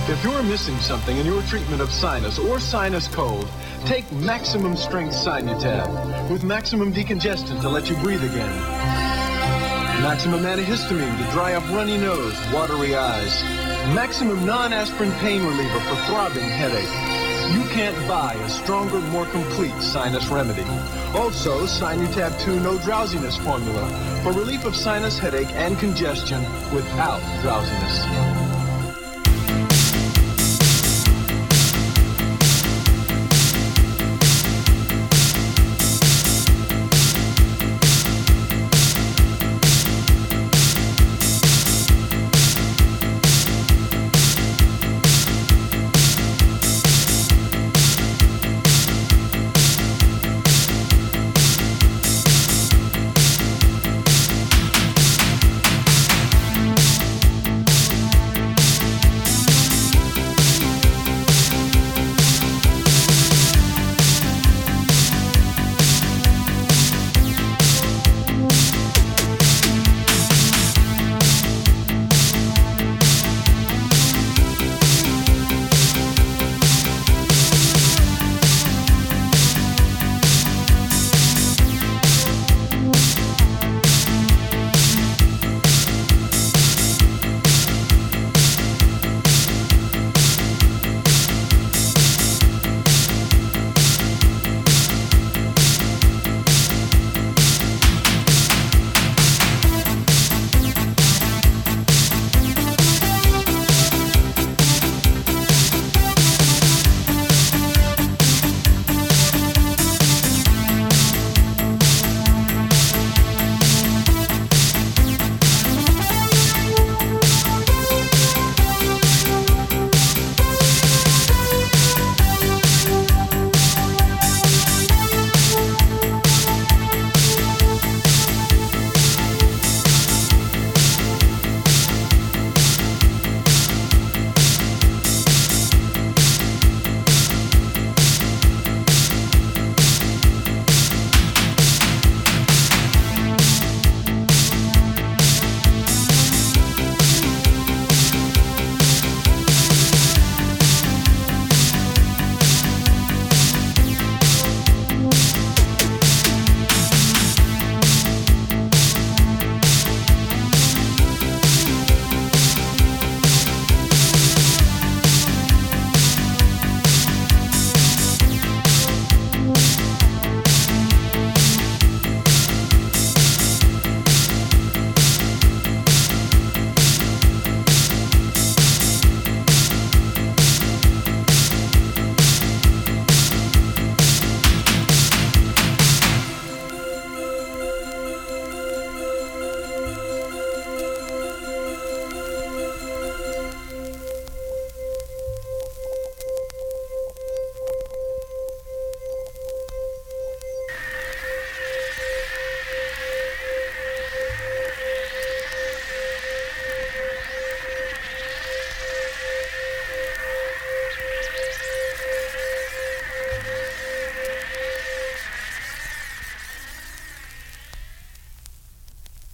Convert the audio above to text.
If you're missing something in your treatment of sinus or sinus cold, take Maximum Strength Sinutab with maximum decongestant to let you breathe again. Maximum antihistamine to dry up runny nose, watery eyes. Maximum non-aspirin pain reliever for throbbing headache. You can't buy a stronger, more complete sinus remedy. Also, Sinutab 2 No Drowsiness formula for relief of sinus headache and congestion without drowsiness.